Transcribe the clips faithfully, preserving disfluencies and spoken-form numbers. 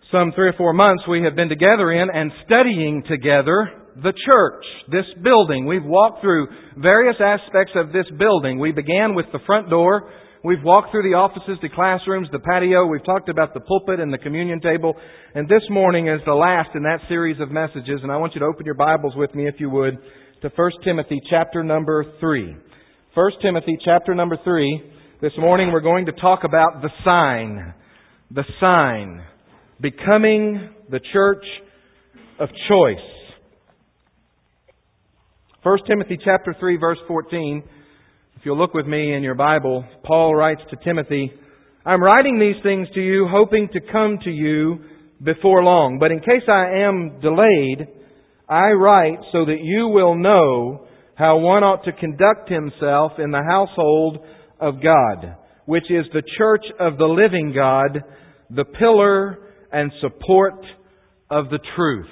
some three or four months we have been together in and studying together the church, this building. We've walked through various aspects of this building. We began with the front door. We've walked through the offices, the classrooms, the patio. We've talked about the pulpit and the communion table. And this morning is the last in that series of messages. And I want you to open your Bibles with me, if you would, to First Timothy chapter number three. First Timothy chapter number three. This morning we're going to talk about the sign. The sign. Becoming the church of choice. First Timothy chapter three, verse fourteen. If you'll look with me in your Bible, Paul writes to Timothy, I'm writing these things to you, hoping to come to you before long. But in case I am delayed, I write so that you will know how one ought to conduct himself in the household of God, which is the church of the living God, the pillar and support of the truth.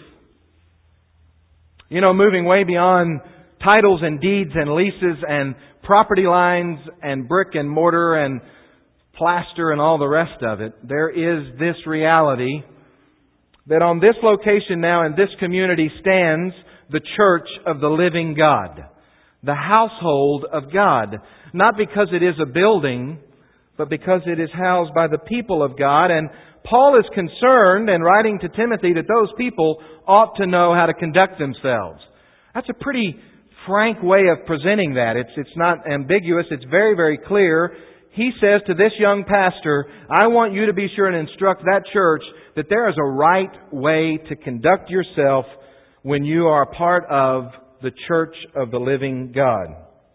You know, moving way beyond titles and deeds and leases and property lines and brick and mortar and plaster and all the rest of it, there is this reality that on this location now in this community stands the church of the living God, the household of God. Not because it is a building, but because it is housed by the people of God. And Paul is concerned in writing to Timothy that those people ought to know how to conduct themselves. That's a pretty frank way of presenting that. It's, it's not ambiguous. It's very, very clear. He says to this young pastor, I want you to be sure and instruct that church that there is a right way to conduct yourself when you are a part of the church of the living God.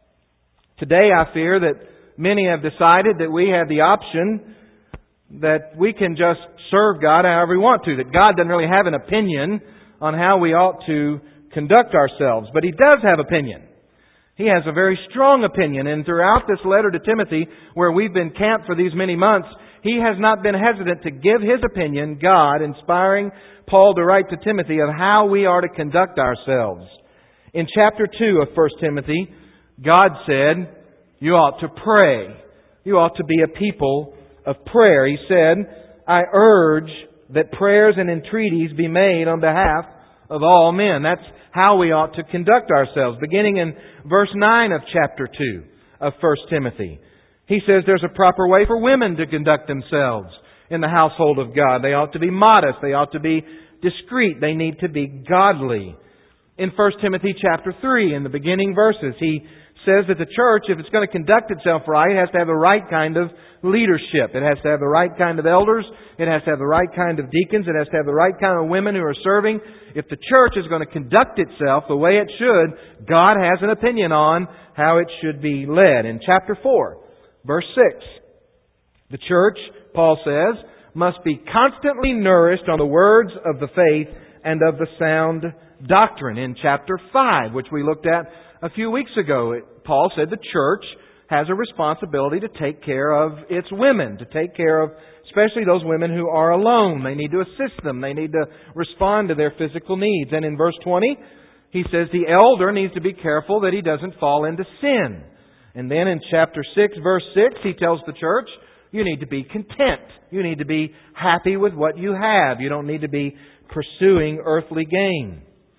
Today I fear that many have decided that we have the option that we can just serve God however we want to, that God doesn't really have an opinion on how we ought to conduct ourselves. But He does have opinion. He has a very strong opinion. And throughout this letter to Timothy, where we've been camped for these many months, he has not been hesitant to give his opinion, God inspiring Paul to write to Timothy of how we are to conduct ourselves. In chapter two of First Timothy, God said, you ought to pray. You ought to be a people of prayer. He said, I urge that prayers and entreaties be made on behalf of all men. That's how we ought to conduct ourselves. Beginning in verse nine of chapter two of First Timothy. He says there's a proper way for women to conduct themselves in the household of God. They ought to be modest. They ought to be discreet. They need to be godly. In First Timothy chapter three, in the beginning verses, he says that the church, if it's going to conduct itself right, it has to have the right kind of leadership. It has to have the right kind of elders. It has to have the right kind of deacons. It has to have the right kind of women who are serving. If the church is going to conduct itself the way it should, God has an opinion on how it should be led. In chapter four, verse six, the church, Paul says, must be constantly nourished on the words of the faith and of the sound doctrine. In chapter five, which we looked at a few weeks ago, Paul said the church has a responsibility to take care of its women, to take care of especially those women who are alone. They need to assist them. They need to respond to their physical needs. And in verse twenty, he says the elder needs to be careful that he doesn't fall into sin. And then in chapter six, verse six, he tells the church, you need to be content. You need to be happy with what you have. You don't need to be pursuing earthly gain.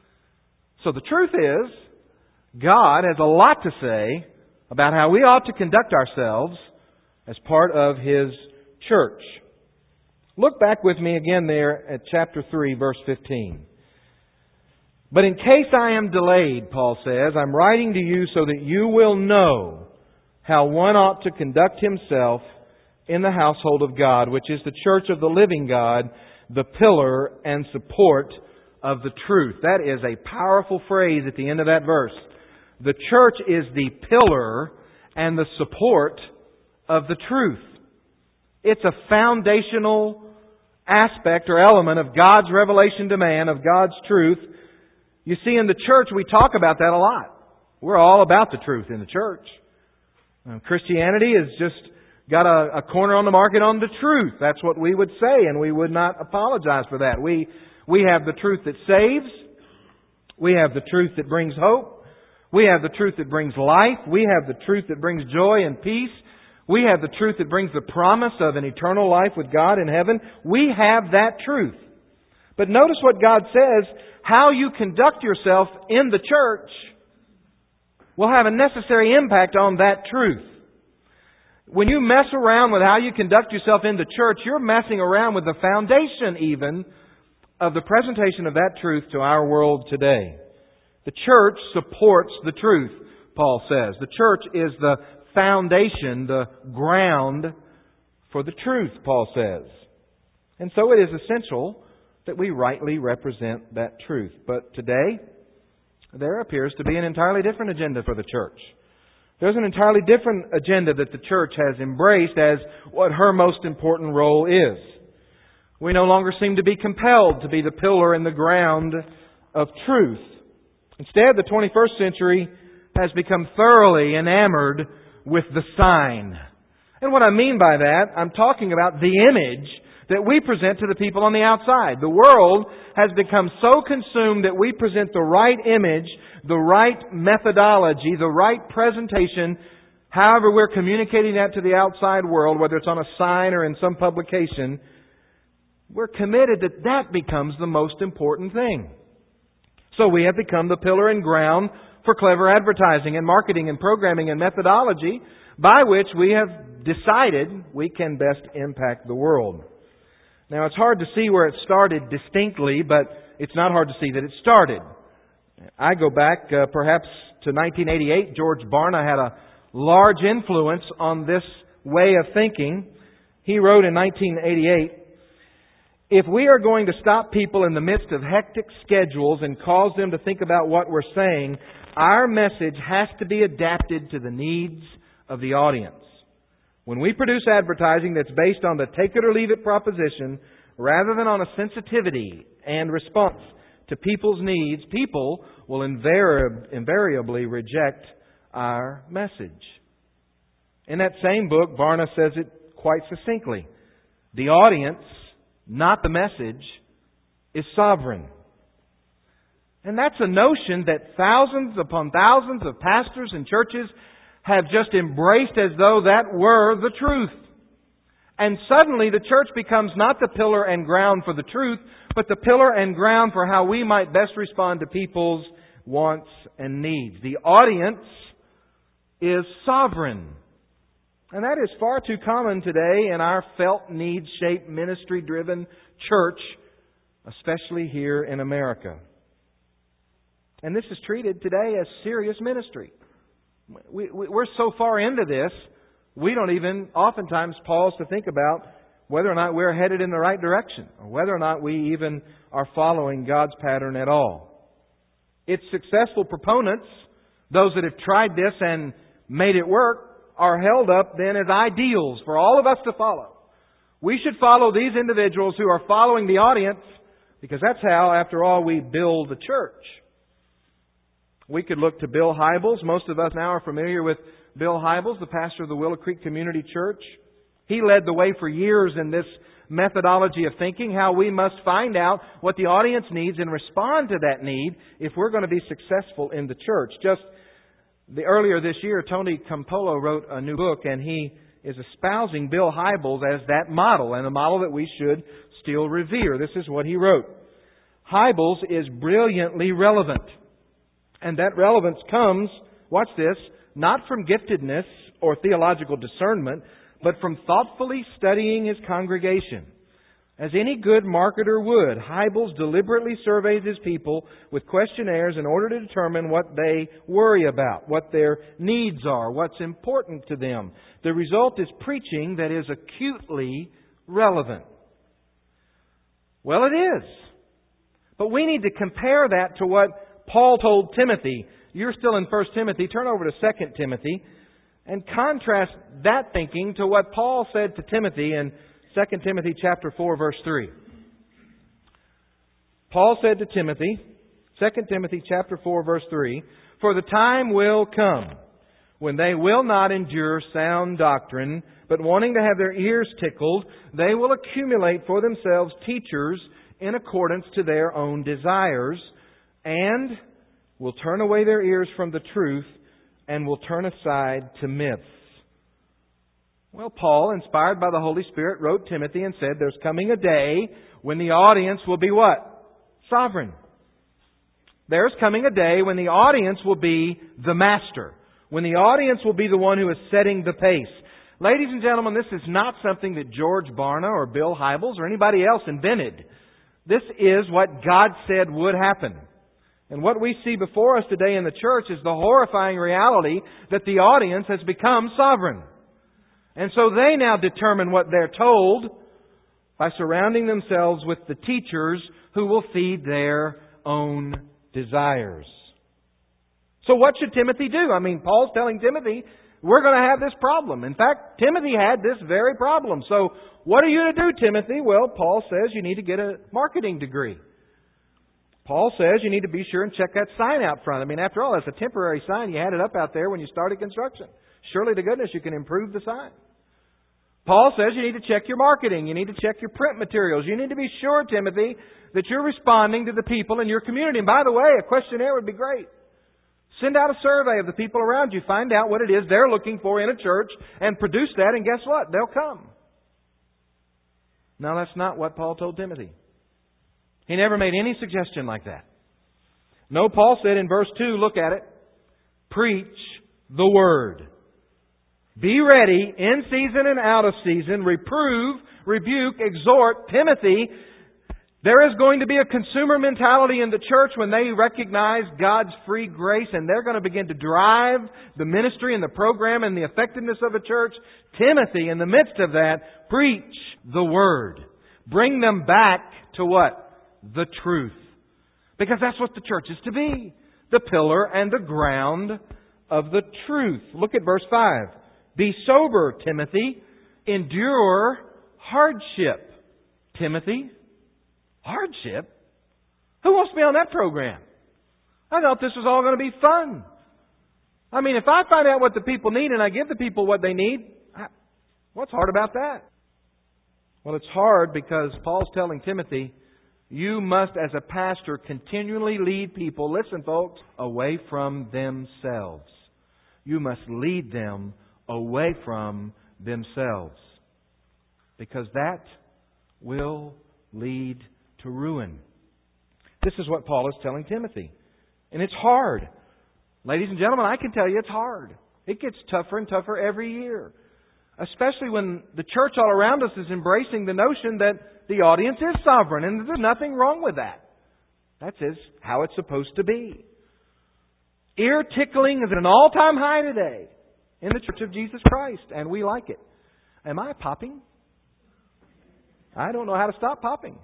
So the truth is, God has a lot to say about how we ought to conduct ourselves as part of His church. Look back with me again there at chapter three, verse fifteen. But in case I am delayed, Paul says, I'm writing to you so that you will know how one ought to conduct himself in the household of God, which is the church of the living God, the pillar and support of the truth. That is a powerful phrase at the end of that verse. The church is the pillar and the support of the truth. It's a foundational aspect or element of God's revelation to man, of God's truth. You see, in the church, we talk about that a lot. We're all about the truth in the church. Now, Christianity has just got a, a corner on the market on the truth. That's what we would say, and we would not apologize for that. We, we have the truth that saves. We have the truth that brings hope. We have the truth that brings life. We have the truth that brings joy and peace. We have the truth that brings the promise of an eternal life with God in heaven. We have that truth. But notice what God says, how you conduct yourself in the church will have a necessary impact on that truth. When you mess around with how you conduct yourself in the church, you're messing around with the foundation even of the presentation of that truth to our world today. The church supports the truth, Paul says. The church is the foundation, the ground for the truth, Paul says. And so it is essential that we rightly represent that truth. But today, there appears to be an entirely different agenda for the church. There's an entirely different agenda that the church has embraced as what her most important role is. We no longer seem to be compelled to be the pillar and the ground of truth. Instead, the twenty-first century has become thoroughly enamored with the sign. And what I mean by that, I'm talking about the image that we present to the people on the outside. The world has become so consumed that we present the right image, the right methodology, the right presentation, however we're communicating that to the outside world, whether it's on a sign or in some publication. We're committed that that becomes the most important thing. So we have become the pillar and ground for clever advertising and marketing and programming and methodology by which we have decided we can best impact the world. Now, it's hard to see where it started distinctly, but it's not hard to see that it started. I go back uh, perhaps to nineteen eighty-eight. George Barna had a large influence on this way of thinking. He wrote in nineteen eighty-eight, "If we are going to stop people in the midst of hectic schedules and cause them to think about what we're saying, our message has to be adapted to the needs of the audience. When we produce advertising that's based on the take it or leave it proposition, rather than on a sensitivity and response to people's needs, people will invariab- invariably reject our message." In that same book, Barna says it quite succinctly. The audience, not the message, is sovereign. And that's a notion that thousands upon thousands of pastors and churches have just embraced as though that were the truth. And suddenly the church becomes not the pillar and ground for the truth, but the pillar and ground for how we might best respond to people's wants and needs. The audience is sovereign. And that is far too common today in our felt needs-shaped, ministry-driven church, especially here in America. And this is treated today as serious ministry. We, we, we're so far into this, we don't even oftentimes pause to think about whether or not we're headed in the right direction, or whether or not we even are following God's pattern at all. Its successful proponents, those that have tried this and made it work, are held up then as ideals for all of us to follow. We should follow these individuals who are following the audience, because that's how, after all, we build the church. We could look to Bill Hybels. Most of us now are familiar with Bill Hybels, the pastor of the Willow Creek Community Church. He led the way for years in this methodology of thinking, how we must find out what the audience needs and respond to that need if we're going to be successful in the church. Just the earlier this year, Tony Campolo wrote a new book, and he is espousing Bill Hybels as that model, and a model that we should still revere. This is what he wrote. Hybels is brilliantly relevant. And that relevance comes, watch this, not from giftedness or theological discernment, but from thoughtfully studying his congregation. As any good marketer would, Hybels deliberately surveys his people with questionnaires in order to determine what they worry about, what their needs are, what's important to them. The result is preaching that is acutely relevant. Well, it is. But we need to compare that to what Paul told Timothy. You're still in First Timothy. Turn over to Second Timothy and contrast that thinking to what Paul said to Timothy in Second Timothy chapter four, verse three. Paul said to Timothy, Second Timothy chapter four, verse three, "For the time will come when they will not endure sound doctrine, but wanting to have their ears tickled, they will accumulate for themselves teachers in accordance to their own desires, and will turn away their ears from the truth and will turn aside to myths." Well, Paul, inspired by the Holy Spirit, wrote Timothy and said, there's coming a day when the audience will be what? Sovereign. There's coming a day when the audience will be the master. When the audience will be the one who is setting the pace. Ladies and gentlemen, this is not something that George Barna or Bill Hybels or anybody else invented. This is what God said would happen. And what we see before us today in the church is the horrifying reality that the audience has become sovereign. And so they now determine what they're told by surrounding themselves with the teachers who will feed their own desires. So what should Timothy do? I mean, Paul's telling Timothy, we're going to have this problem. In fact, Timothy had this very problem. So what are you to do, Timothy? Well, Paul says you need to get a marketing degree. Paul says you need to be sure and check that sign out front. I mean, after all, it's a temporary sign. You had it up out there when you started construction. Surely to goodness you can improve the sign. Paul says you need to check your marketing. You need to check your print materials. You need to be sure, Timothy, that you're responding to the people in your community. And by the way, a questionnaire would be great. Send out a survey of the people around you. Find out what it is they're looking for in a church and produce that. And guess what? They'll come. Now, that's not what Paul told Timothy. He never made any suggestion like that. No, Paul said in verse two, look at it, preach the Word. Be ready in season and out of season. Reprove, rebuke, exhort. Timothy, there is going to be a consumer mentality in the church when they recognize God's free grace, and they're going to begin to drive the ministry and the program and the effectiveness of a church. Timothy, in the midst of that, preach the Word. Bring them back to what? The truth. Because that's what the church is to be. The pillar and the ground of the truth. Look at verse five. Be sober, Timothy. Endure hardship. Timothy, hardship? Who wants to be on that program? I thought this was all going to be fun. I mean, if I find out what the people need and I give the people what they need, what's hard about that? Well, it's hard because Paul's telling Timothy, you must, as a pastor, continually lead people, listen folks, away from themselves. You must lead them away from themselves. Because that will lead to ruin. This is what Paul is telling Timothy. And it's hard. Ladies and gentlemen, I can tell you it's hard. It gets tougher and tougher every year. Especially when the church all around us is embracing the notion that the audience is sovereign, and there's nothing wrong with that. That's how it's supposed to be. Ear tickling is at an all-time high today in the Church of Jesus Christ, and we like it. Am I popping? I don't know how to stop popping.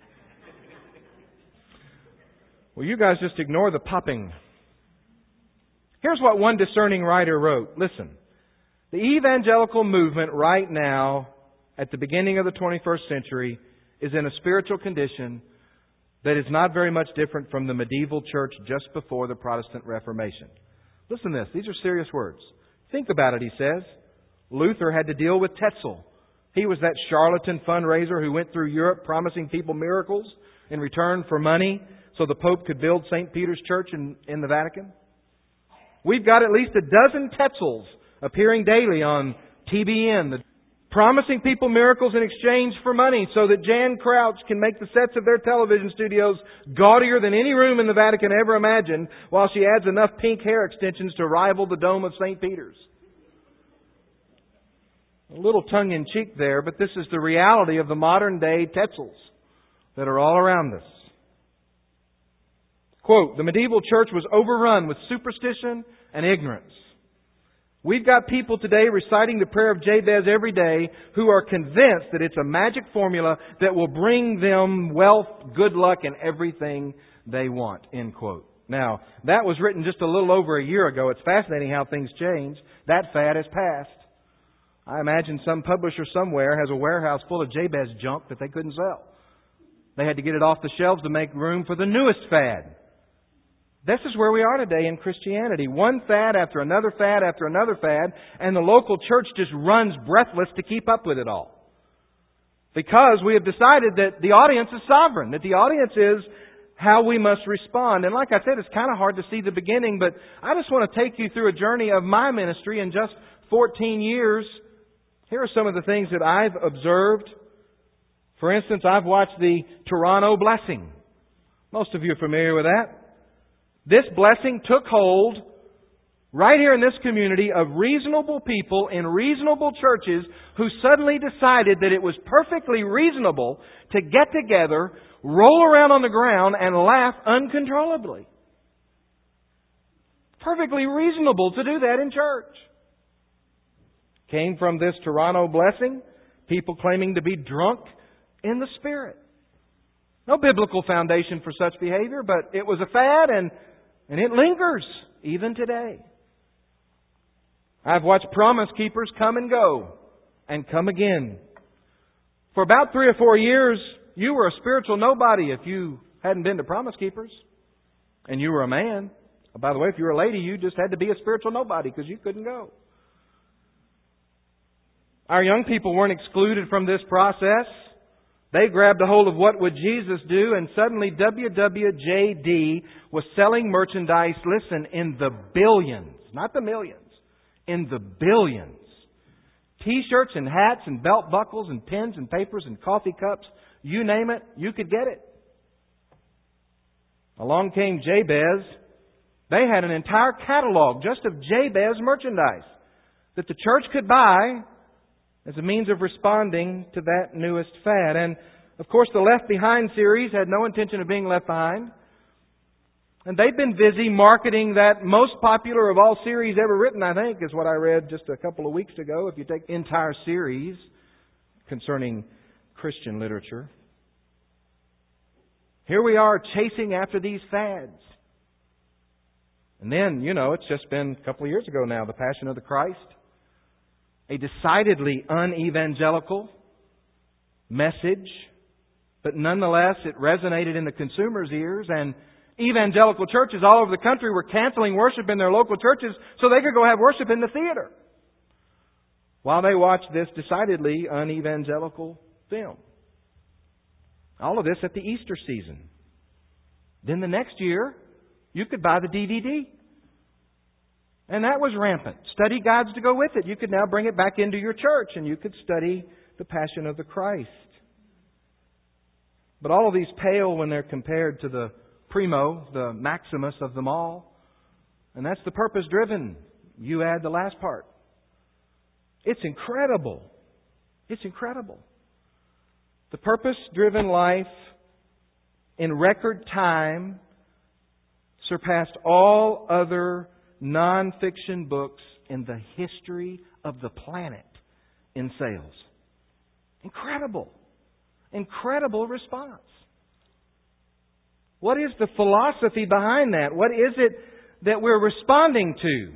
Well, you guys just ignore the popping. Here's what one discerning writer wrote. Listen, the evangelical movement right now, at the beginning of the twenty-first century, is in a spiritual condition that is not very much different from the medieval church just before the Protestant Reformation. Listen to this. These are serious words. Think about it, he says. Luther had to deal with Tetzel. He was that charlatan fundraiser who went through Europe promising people miracles in return for money so the Pope could build Saint Peter's Church in, in the Vatican. We've got at least a dozen Tetzels appearing daily on T B N, the promising people miracles in exchange for money so that Jan Crouch can make the sets of their television studios gaudier than any room in the Vatican ever imagined, while she adds enough pink hair extensions to rival the dome of Saint Peter's. A little tongue-in-cheek there, but this is the reality of the modern-day Tetzels that are all around us. Quote, the medieval church was overrun with superstition and ignorance. We've got people today reciting the prayer of Jabez every day who are convinced that it's a magic formula that will bring them wealth, good luck, and everything they want. End quote. Now, that was written just a little over a year ago. It's fascinating how things change. That fad has passed. I imagine some publisher somewhere has a warehouse full of Jabez junk that they couldn't sell. They had to get it off the shelves to make room for the newest fad. This is where we are today in Christianity. One fad after another fad after another fad, and the local church just runs breathless to keep up with it all. Because we have decided that the audience is sovereign, that the audience is how we must respond. And like I said, it's kind of hard to see the beginning, but I just want to take you through a journey of my ministry in just fourteen years. Here are some of the things that I've observed. For instance, I've watched the Toronto Blessing. Most of you are familiar with that. This blessing took hold right here in this community of reasonable people in reasonable churches who suddenly decided that it was perfectly reasonable to get together, roll around on the ground, and laugh uncontrollably. Perfectly reasonable to do that in church. Came from this Toronto Blessing, people claiming to be drunk in the Spirit. No biblical foundation for such behavior, but it was a fad and, and it lingers even today. I've watched Promise Keepers come and go and come again. For about three or four years, you were a spiritual nobody if you hadn't been to Promise Keepers. And you were a man. By the way, if you were a lady, you just had to be a spiritual nobody because you couldn't go. Our young people weren't excluded from this process. They grabbed a hold of what would Jesus do, and suddenly W W J D was selling merchandise, listen, in the billions, not the millions, in the billions. T-shirts and hats and belt buckles and pens and papers and coffee cups, you name it, you could get it. Along came Jabez. They had an entire catalog just of Jabez merchandise that the church could buy as a means of responding to that newest fad. And, of course, the Left Behind series had no intention of being left behind. And they've been busy marketing that most popular of all series ever written, I think, is what I read just a couple of weeks ago, if you take the entire series concerning Christian literature. Here we are chasing after these fads. And then, you know, it's just been a couple of years ago now, The Passion of the Christ. A decidedly unevangelical message, but nonetheless it resonated in the consumer's ears, and evangelical churches all over the country were canceling worship in their local churches so they could go have worship in the theater while they watched this decidedly unevangelical film. All of this at the Easter season. Then the next year, you could buy the D V D. And that was rampant. Study guides to go with it. You could now bring it back into your church and you could study the Passion of the Christ. But all of these pale when they're compared to the primo, the maximus of them all. And that's the purpose driven. You add the last part. It's incredible. It's incredible. The purpose driven life in record time surpassed all other non-fiction books in the history of the planet in sales. Incredible. Incredible response. What is the philosophy behind that? What is it that we're responding to?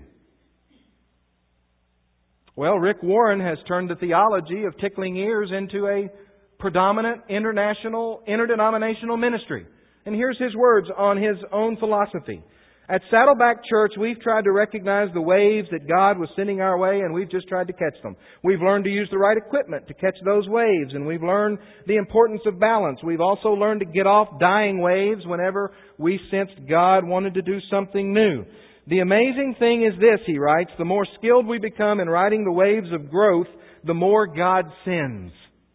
Well, Rick Warren has turned the theology of tickling ears into a predominant international, interdenominational ministry. And here's his words on his own philosophy. At Saddleback Church, we've tried to recognize the waves that God was sending our way, and we've just tried to catch them. We've learned to use the right equipment to catch those waves, and we've learned the importance of balance. We've also learned to get off dying waves whenever we sensed God wanted to do something new. The amazing thing is this, he writes, the more skilled we become in riding the waves of growth, the more God sends.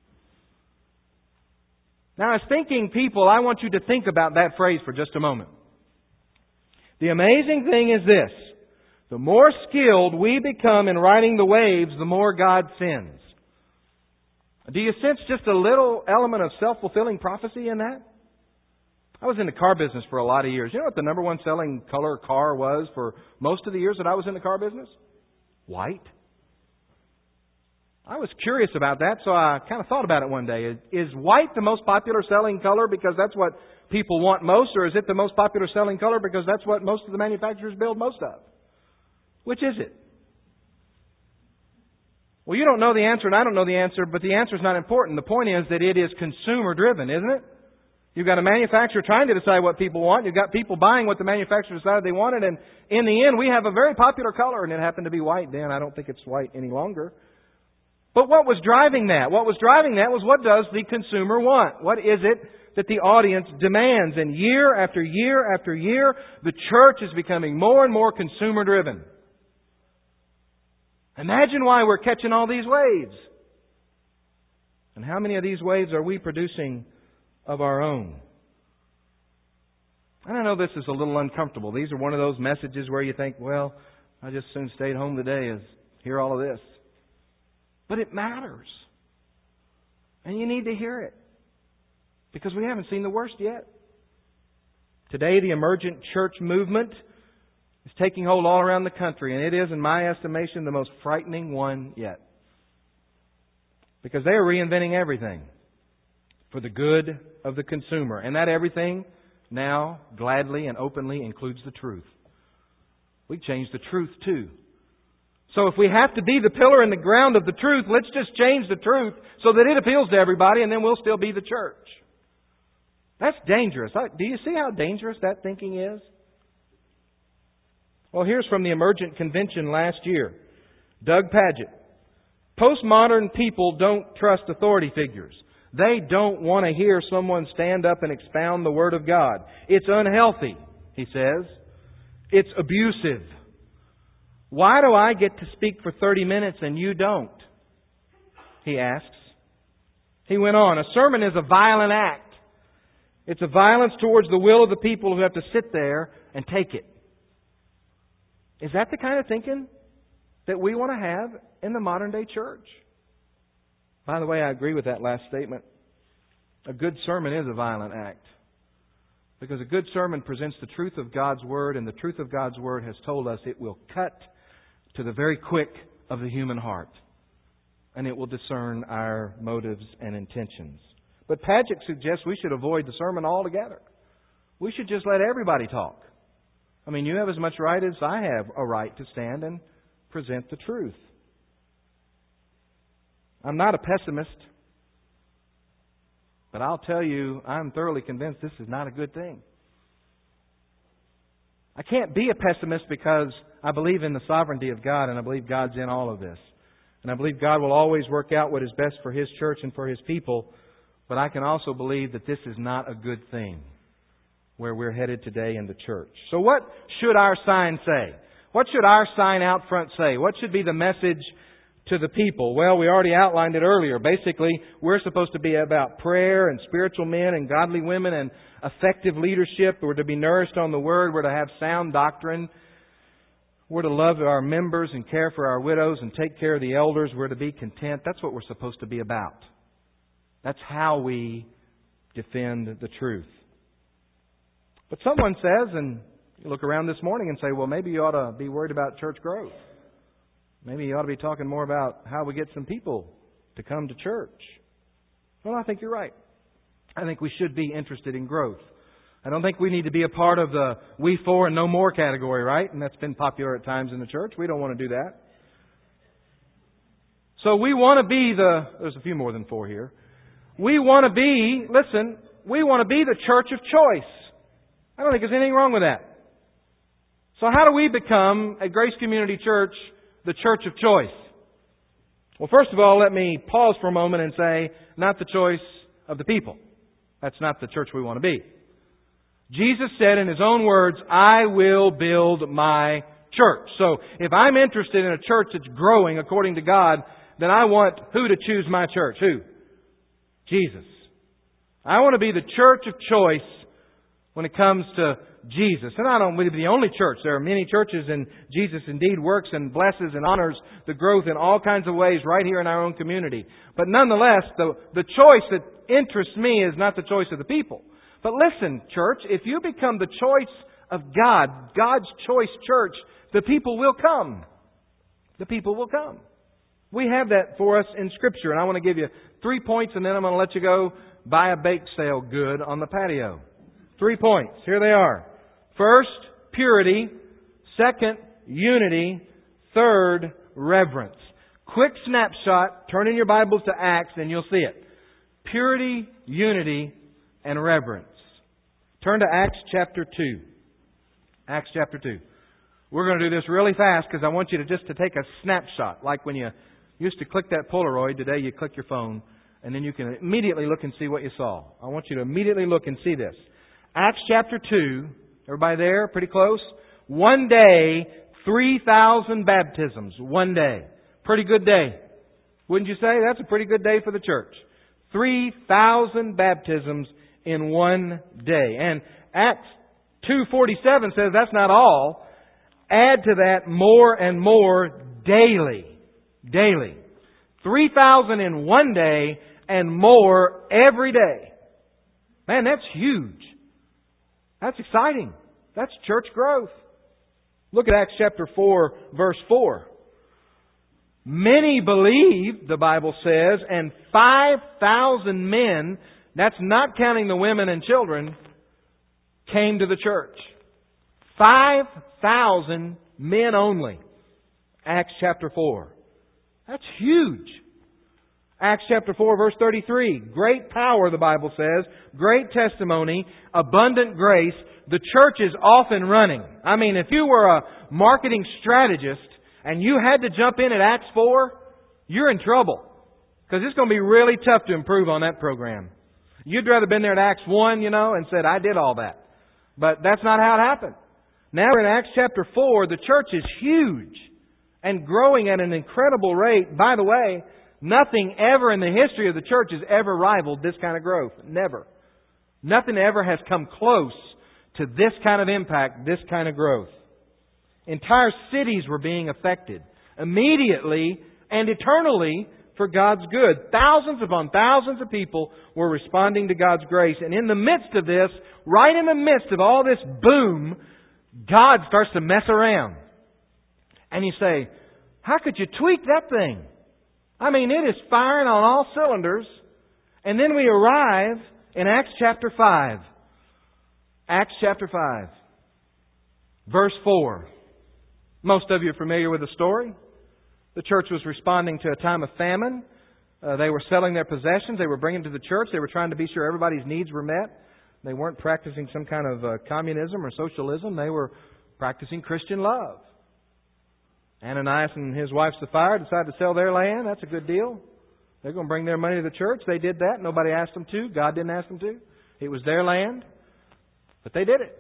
Now, as thinking people, I want you to think about that phrase for just a moment. The amazing thing is this. The more skilled we become in riding the waves, the more God sends. Do you sense just a little element of self-fulfilling prophecy in that? I was in the car business for a lot of years. You know what the number one selling color car was for most of the years that I was in the car business? White. I was curious about that, so I kind of thought about it one day. Is white the most popular selling color because that's what people want most, or is it the most popular selling color because that's what most of the manufacturers build most of? Which is it? Well, you don't know the answer and I don't know the answer, but the answer is not important. The point is that it is consumer driven, isn't it? You've got a manufacturer trying to decide what people want. You've got people buying what the manufacturer decided they wanted, and in the end we have a very popular color, and it happened to be white then. I don't think it's white any longer. But what was driving that? What was driving that was, what does the consumer want? What is it that the audience demands? And year after year after year, the church is becoming more and more consumer driven. Imagine why we're catching all these waves. And how many of these waves are we producing of our own? And I know this is a little uncomfortable. These are one of those messages where you think, well, I just soon stayed home today as hear all of this. But it matters. And you need to hear it. Because we haven't seen the worst yet. Today, the emergent church movement is taking hold all around the country. And it is, in my estimation, the most frightening one yet. Because they are reinventing everything for the good of the consumer. And that everything now gladly and openly includes the truth. We change the truth too. So if we have to be the pillar and the ground of the truth, let's just change the truth so that it appeals to everybody, and then we'll still be the church. That's dangerous. Do you see how dangerous that thinking is? Well, here's from the Emergent Convention last year. Doug Pagitt. Postmodern people don't trust authority figures. They don't want to hear someone stand up and expound the Word of God. It's unhealthy, he says. It's abusive. Why do I get to speak for thirty minutes and you don't? He asks. He went on, a sermon is a violent act. It's a violence towards the will of the people who have to sit there and take it. Is that the kind of thinking that we want to have in the modern day church? By the way, I agree with that last statement. A good sermon is a violent act. Because a good sermon presents the truth of God's Word, and the truth of God's Word has told us it will cut to the very quick of the human heart. And it will discern our motives and intentions. But Pagitt suggests we should avoid the sermon altogether. We should just let everybody talk. I mean, you have as much right as I have a right to stand and present the truth. I'm not a pessimist, but I'll tell you, I'm thoroughly convinced this is not a good thing. I can't be a pessimist because I believe in the sovereignty of God, and I believe God's in all of this. And I believe God will always work out what is best for His church and for His people. But I can also believe that this is not a good thing where we're headed today in the church. So what should our sign say? What should our sign out front say? What should be the message to the people? Well, we already outlined it earlier. Basically, we're supposed to be about prayer and spiritual men and godly women and effective leadership. We're to be nourished on the Word. We're to have sound doctrine. We're to love our members and care for our widows and take care of the elders. We're to be content. That's what we're supposed to be about. That's how we defend the truth. But someone says, and you look around this morning and say, well, maybe you ought to be worried about church growth. Maybe you ought to be talking more about how we get some people to come to church. Well, I think you're right. I think we should be interested in growth. I don't think we need to be a part of the we for and no more category, right? And that's been popular at times in the church. We don't want to do that. So we want to be the, there's a few more than four here. We want to be, listen, we want to be the church of choice. I don't think there's anything wrong with that. So how do we become, at Grace Community Church, the church of choice? Well, first of all, let me pause for a moment and say, not the choice of the people. That's not the church we want to be. Jesus said in His own words, I will build my church. So if I'm interested in a church that's growing according to God, then I want who to choose my church? Who? Jesus. I want to be the church of choice when it comes to Jesus. And I don't want to be the only church. There are many churches, and Jesus indeed works and blesses and honors the growth in all kinds of ways right here in our own community. But nonetheless, the, the choice that interests me is not the choice of the people. But listen, church, if you become the choice of God, God's choice church, the people will come. The people will come. We have that for us in Scripture. And I want to give you three points, and then I'm going to let you go buy a bake sale good on the patio. Three points. Here they are. First, purity. Second, unity. Third, reverence. Quick snapshot. Turn in your Bibles to Acts and you'll see it. Purity, unity, and reverence. Turn to Acts chapter two. Acts chapter two. We're going to do this really fast because I want you to just to take a snapshot. Like when you used to click that Polaroid, today you click your phone and then you can immediately look and see what you saw. I want you to immediately look and see this. Acts chapter two. Everybody there? Pretty close? One day, three thousand baptisms. One day. Pretty good day. Wouldn't you say? That's a pretty good day for the church. three thousand baptisms in one day. And Acts two forty-seven says that's not all. Add to that more and more daily. Daily. three thousand in one day and more every day. Man, that's huge. That's exciting. That's church growth. Look at Acts chapter four, verse four. Many believed, the Bible says, and five thousand men, that's not counting the women and children, came to the church. five thousand men only. Acts chapter four. That's huge. Acts chapter four, verse thirty-three. Great power, the Bible says. Great testimony. Abundant grace. The church is off and running. I mean, if you were a marketing strategist and you had to jump in at Acts four, you're in trouble. Because it's going to be really tough to improve on that program. You'd rather been there at Acts one, you know, and said, I did all that. But that's not how it happened. Now we're in Acts chapter four. The church is huge and growing at an incredible rate. By the way, nothing ever in the history of the church has ever rivaled this kind of growth. Never. Nothing ever has come close to this kind of impact, this kind of growth. Entire cities were being affected immediately and eternally for God's good. Thousands upon thousands of people were responding to God's grace. And in the midst of this, right in the midst of all this boom, God starts to mess around. And you say, how could you tweak that thing? I mean, it is firing on all cylinders. And then we arrive in Acts chapter five. Acts chapter five. Verse four. Most of you are familiar with the story. The church was responding to a time of famine. Uh, they were selling their possessions. They were bringing to the church. They were trying to be sure everybody's needs were met. They weren't practicing some kind of uh, communism or socialism. They were practicing Christian love. Ananias and his wife Sapphira decided to sell their land. That's a good deal. They're going to bring their money to the church. They did that. Nobody asked them to. God didn't ask them to. It was their land. But they did it.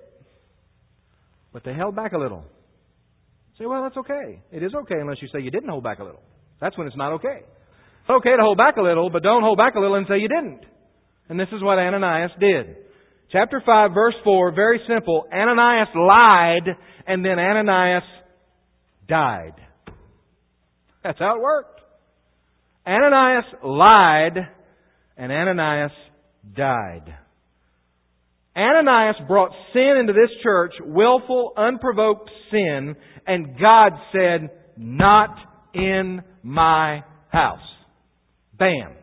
But they held back a little. Say, well, that's okay. It is okay unless you say you didn't hold back a little. That's when it's not okay. It's okay to hold back a little, but don't hold back a little and say you didn't. And this is what Ananias did. Chapter five, verse four, very simple. Ananias lied, and then Ananias died. That's how it worked. Ananias lied, and Ananias died. Ananias brought sin into this church, willful, unprovoked sin, and God said, not in my house. Bam.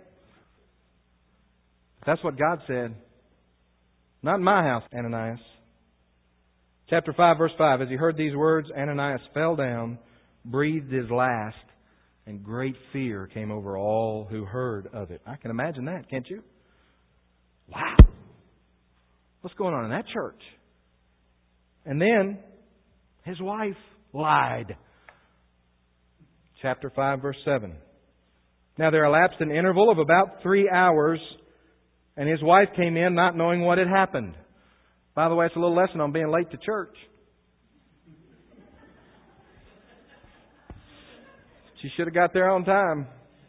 That's what God said. Not in my house, Ananias. Chapter five, verse five. As he heard these words, Ananias fell down, breathed his last, and great fear came over all who heard of it. I can imagine that, can't you? Wow. What's going on in that church? And then his wife lied. Chapter five, verse seven. Now there elapsed an interval of about three hours, and his wife came in not knowing what had happened. By the way, it's a little lesson on being late to church. She should have got there on time.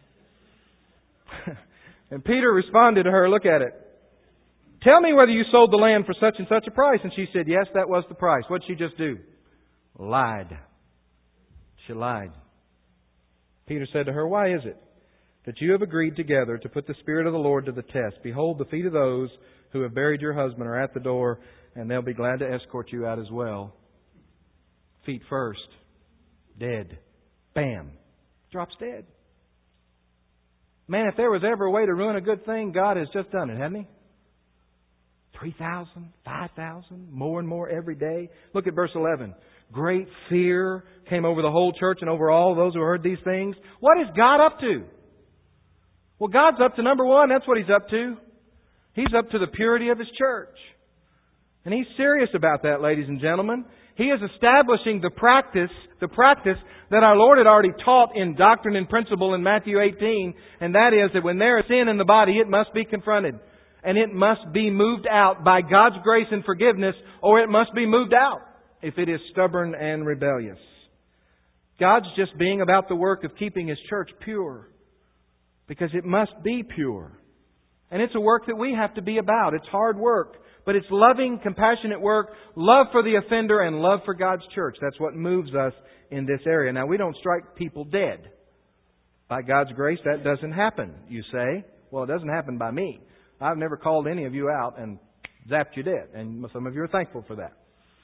And Peter responded to her, look at it. Tell me whether you sold the land for such and such a price. And she said, yes, that was the price. What did she just do? Lied. She lied. Peter said to her, why is it that you have agreed together to put the Spirit of the Lord to the test? Behold, the feet of those who have buried your husband are at the door, and they'll be glad to escort you out as well. Feet first. Dead. Bam. Drops dead. Man, if there was ever a way to ruin a good thing, God has just done it, hasn't He? three thousand, five thousand, more and more every day. Look at verse eleven. Great fear came over the whole church and over all those who heard these things. What is God up to? Well, God's up to number one. That's what He's up to. He's up to the purity of His church. And He's serious about that, ladies and gentlemen. He is establishing the practice, the practice that our Lord had already taught in Doctrine and Principle in Matthew eighteen. And that is that when there is sin in the body, it must be confronted. And it must be moved out by God's grace and forgiveness, or it must be moved out if it is stubborn and rebellious. God's just being about the work of keeping His church pure, because it must be pure. And it's a work that we have to be about. It's hard work. But it's loving, compassionate work, love for the offender, and love for God's church. That's what moves us in this area. Now, we don't strike people dead. By God's grace, that doesn't happen, you say. Well, it doesn't happen by me. I've never called any of you out and zapped you dead. And some of you are thankful for that.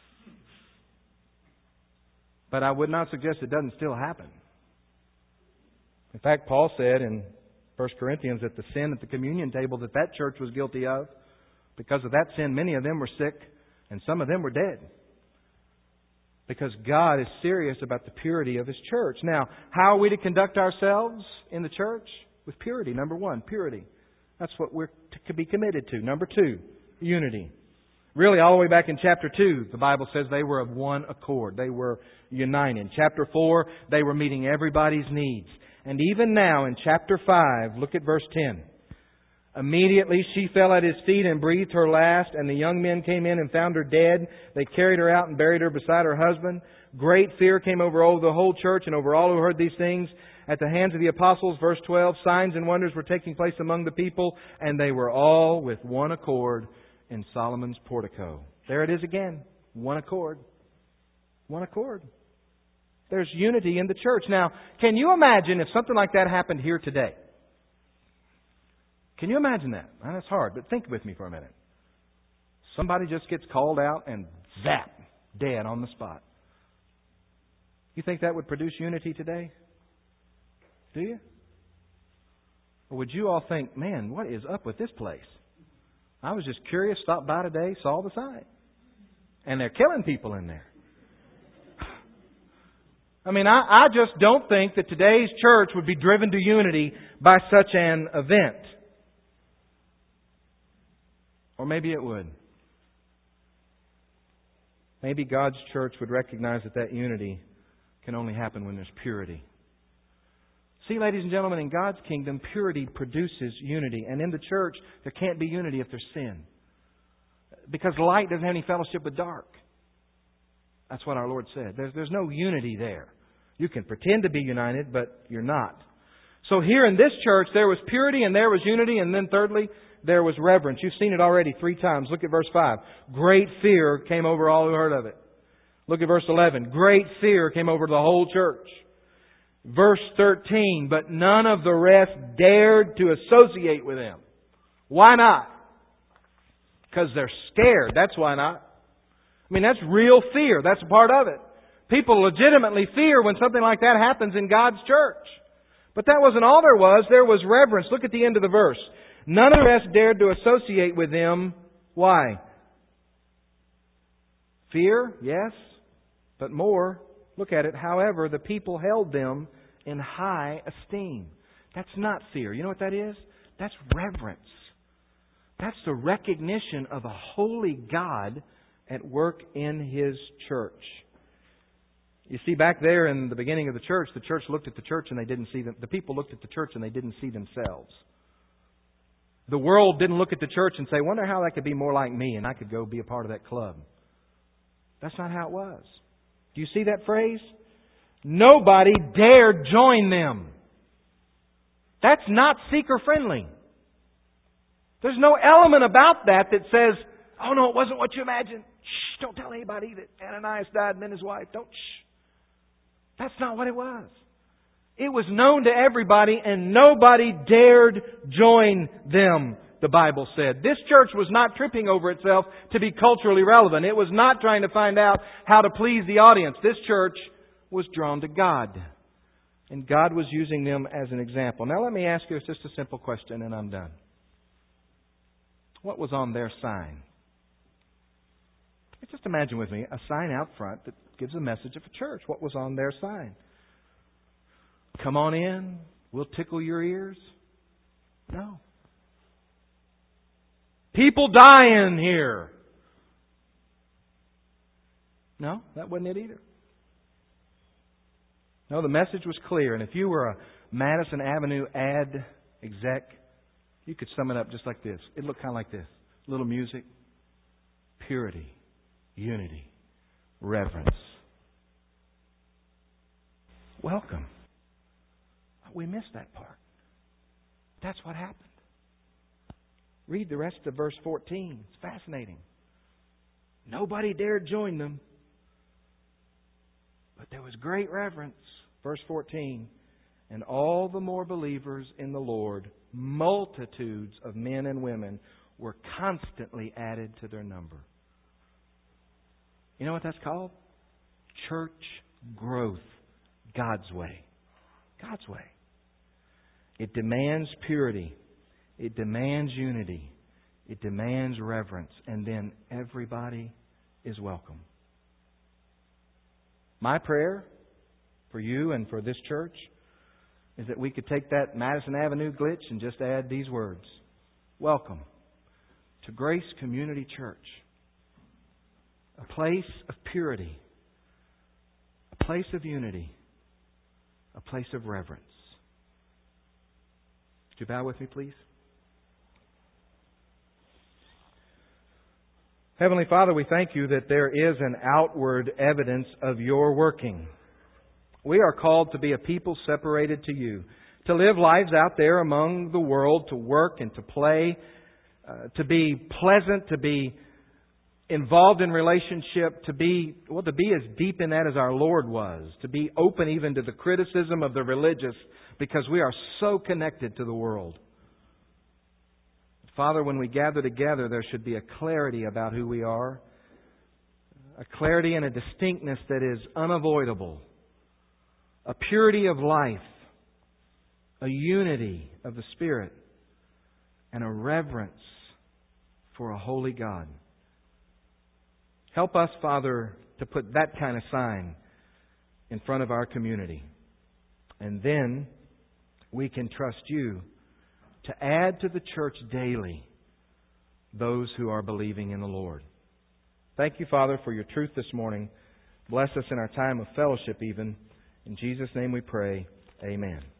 But I would not suggest it doesn't still happen. In fact, Paul said in First Corinthians that the sin at the communion table that that church was guilty of, because of that sin, many of them were sick and some of them were dead. Because God is serious about the purity of His church. Now, how are we to conduct ourselves in the church? With purity. Number one, purity. That's what we're to be committed to. Number two, unity. Really, all the way back in chapter two, the Bible says they were of one accord. They were united. Chapter four, they were meeting everybody's needs. And even now in chapter five, look at verse ten. Immediately she fell at His feet and breathed her last, and the young men came in and found her dead. They carried her out and buried her beside her husband. Great fear came over all the whole church and over all who heard these things. At the hands of the apostles, verse twelve, signs and wonders were taking place among the people, and they were all with one accord in Solomon's portico. There it is again. One accord. One accord. There's unity in the church. Now, can you imagine if something like that happened here today? Can you imagine that? Well, that's hard, but think with me for a minute. Somebody just gets called out and zap, dead on the spot. You think that would produce unity today? Do you? Or would you all think, man, what is up with this place? I was just curious, stopped by today, saw the sign. And they're killing people in there. I mean, I, I just don't think that today's church would be driven to unity by such an event. Or maybe it would. Maybe God's church would recognize that that unity can only happen when there's purity. See, ladies and gentlemen, in God's kingdom, purity produces unity. And in the church, there can't be unity if there's sin. Because light doesn't have any fellowship with dark. That's what our Lord said. There's, there's no unity there. You can pretend to be united, but you're not. So here in this church, there was purity and there was unity. And then thirdly, there was reverence. You've seen it already three times. Look at verse five. Great fear came over all who heard of it. Look at verse eleven. Great fear came over the whole church. Verse thirteen. But none of the rest dared to associate with them. Why not? Because they're scared. That's why not. I mean, that's real fear. That's a part of it. People legitimately fear when something like that happens in God's church. But that wasn't all there was. There was reverence. Look at the end of the verse. None of the rest dared to associate with them. Why? Fear, yes, but more. Look at it. However, the people held them in high esteem. That's not fear. You know what that is? That's reverence. That's the recognition of a holy God at work in His church. You see, back there in the beginning of the church, the church looked at the church and they didn't see them. The people looked at the church and they didn't see themselves. The world didn't look at the church and say, wonder how that could be more like me and I could go be a part of that club. That's not how it was. Do you see that phrase? Nobody dared join them. That's not seeker-friendly. There's no element about that that says, oh no, it wasn't what you imagined. Shh, don't tell anybody that Ananias died and then his wife. Don't shh. That's not what it was. It was known to everybody and nobody dared join them, the Bible said. This church was not tripping over itself to be culturally relevant. It was not trying to find out how to please the audience. This church was drawn to God. And God was using them as an example. Now let me ask you just a simple question and I'm done. What was on their sign? Just imagine with me a sign out front that gives a message of a church. What was on their sign? Come on in. We'll tickle your ears. No. People die in here. No, that wasn't it either. No, the message was clear. And if you were a Madison Avenue ad exec, you could sum it up just like this. It looked kind of like this. A little music. Purity. Unity. Reverence. Welcome. We missed that part. That's what happened. Read the rest of verse fourteen. It's fascinating. Nobody dared join them, but there was great reverence. Verse fourteen. And all the more believers in the Lord, multitudes of men and women, were constantly added to their number. You know what that's called? Church growth. God's way. God's way. It demands purity. It demands unity. It demands reverence. And then everybody is welcome. My prayer for you and for this church is that we could take that Madison Avenue glitch and just add these words. Welcome to Grace Community Church. A place of purity. A place of unity. A place of reverence. Would you bow with me, please? Heavenly Father, we thank You that there is an outward evidence of Your working. We are called to be a people separated to You, to live lives out there among the world, to work and to play, uh, to be pleasant, to be involved in relationship, to be, well, to be as deep in that as our Lord was, to be open even to the criticism of the religious, because we are so connected to the world. Father, when we gather together, there should be a clarity about who we are, a clarity and a distinctness that is unavoidable, a purity of life, a unity of the Spirit, and a reverence for a holy God. Help us, Father, to put that kind of sign in front of our community. And then we can trust You to add to the church daily those who are believing in the Lord. Thank You, Father, for Your truth this morning. Bless us in our time of fellowship even. In Jesus' name we pray. Amen.